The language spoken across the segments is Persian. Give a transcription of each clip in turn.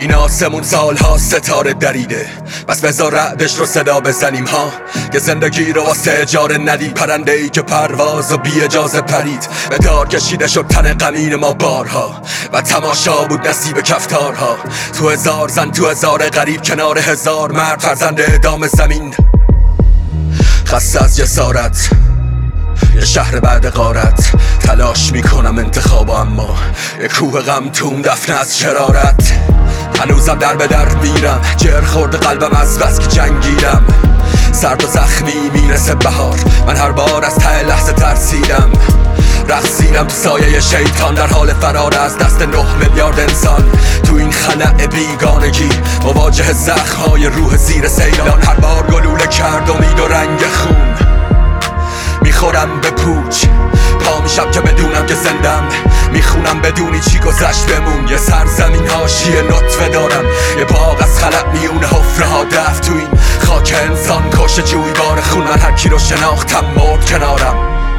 این آسمون سالها ستاره دریده، بس بذار رعدش رو صدا بزنیم ها، که زندگی رو واسه اجاره ندید. پرنده ای که پرواز و بی اجازه پرید، به دار کشیده شد تن غمین ما بارها، و تماشا بود نصیب کفتارها. تو هزار زن تو هزار غریب، کنار هزار مرد فرزند اعدام زمین. خسته از جسارت یه شهر بعد غارت، تلاش میکنم انتخاب، اما یه کوه غم توم دفنه از شرارت. هنوزم در به در میرم، جر خورد قلبم از بس که جنگیدم. سرد و زخمی میرسه بهار، من هر بار از ته لحظه ترسیدم. رقصیدم تو سایه شیطان، در حال فرار از دست 9 میلیارد انسان. تو این خلأ بیگانگی مواجه زخم‌های روح زیر سیلان. هر بار گلوله کرد امید و رنگ خون، میخورم به پوچ، پا میشم که بدونم که زندم. میخونم بدونی چی گذشت بمون. یه سرزمین حاشیه نطفه دارم، یه باغ از خلق میونه حفره ها دفت. تو این خاک انسان کش جویبار خون، من هر کی رو شناختم مرد کنارم.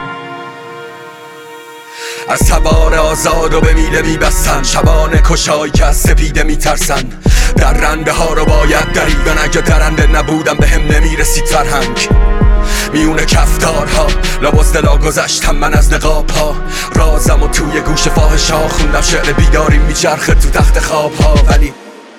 از تبار آزاد و به میله میبستن، شبانه کشایی که از سپیده میترسن. در رنده ها رو باید دریدن، اگه درنده نبودم به هم نمیرسید فرهنگ. میونه کفتارها لباس دلا گذشتم من از نقاب ها، رازم و توی گوش فاحش ها خوندم. شعر بیداری میچرخه تو تخت خواب ها، ولی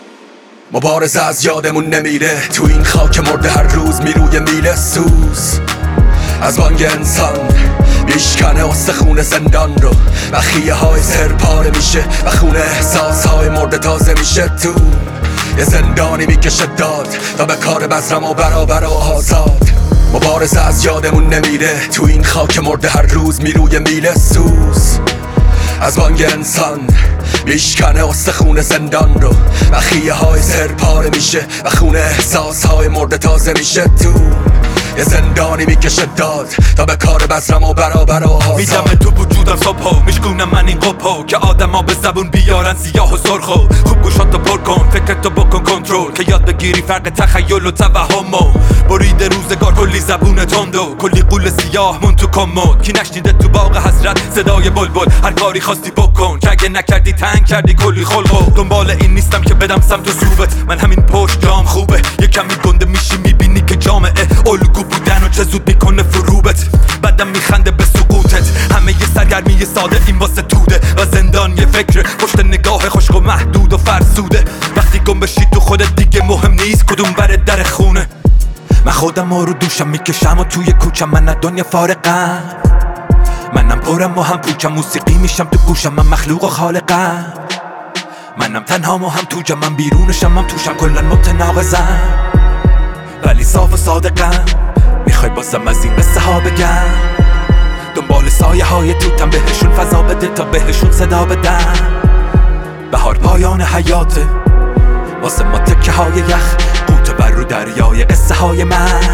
مبارزه از یادمون نمیره. تو این خاک مرده هر روز میروی میله سوز، از بانگ انسان میشکنه استخون زندان رو، و خیه های سر پاره میشه و خون احساس های مرده تازه میشه. تو یه زندانی میکشه داد تا به کار بزرم و برابر و آزاد. مبارزه از یادمون نمیره. تو این خاک مرده هر روز میروی میله سوز، از بانگ انسان میشکنه استخون زندان رو، و خیه های سر پاره میشه و خون احساس های مرده تازه میشه. تو یه زندانی میکشه داد تا به کار بزرم و برابر و آزاد. میدم تو وجودم صبحو، میشکونم من این قپو، که آدم ها به زبون بیارن سیاه و سرخو. خوب گوشاتو پر کن، فکرتو بکن کنترل، که یاد بگیری فرق تخیل و توهمو. برید روزگار کلی زبون تندو، کلی قول سیاه مون تو کمد. کی نشنیده تو باغ حسرت صدای بلبل، هر کاری خواستی بکن، که اگه نکردی تنگ کردی کلی خلقو. دنبال این نیستم که بدم سمت و سوبت، من همین پشت جام خوبه. یه کمی گنده میشی میبینی که جامعه الگو بودن و چه زود میکنه فروبت. بعدم میخنده به سقوطت، همه یه سرگرمی ساده این واسه توده، و زندان یه فکر پشت نگاه خشک و محدود و فرسوده. وقتی گم بشی تو خودت دیگه مهم نیست کدوم بر در خونه. من خودم رو دوشم میکشم و توی کوچم، من از دنیا فارقم. منم پرم و هم پوچم، موسیقی میشم تو گوشم، من مخلوق و خالقم. منم تنهام و هم تو جمعم، بیرونشم هم توشم، کلن متناقضم ولی صاف و صادقم. میخوای بازم از این قصه ها بگم، دنبال سایه های توتم، بهشون فضا بده تا بهشون صدا بدم. بهار پایان حیاته، واسه ما تکه های یخ، قوت بر رو دریای قصه های مرگ.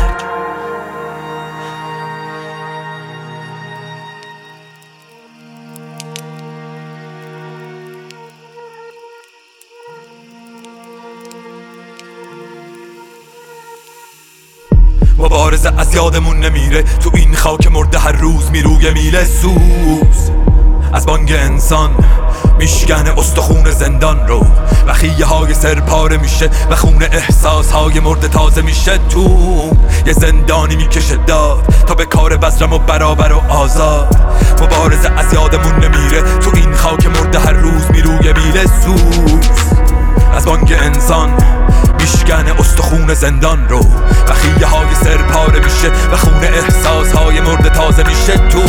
مبارزه از یادمون نمیره. تو این خاک مرده هر روز میروی میله سوز، از بانگ انسان میشکنه استخون زندان رو، و خیه های سر پاره میشه و خون احساس های مرده تازه میشه. تو یه زندانی میکشه داد تا به کار بزرم و برابر و آزاد. مبارزه از یادمون نمیره. تو این خاک مرده هر روز میروی میله سوز، از بانگ انسان میشکنه استخون زندان رو، و خیه های سر پاره میشه و خون احساس های مرده تازه میشه. تو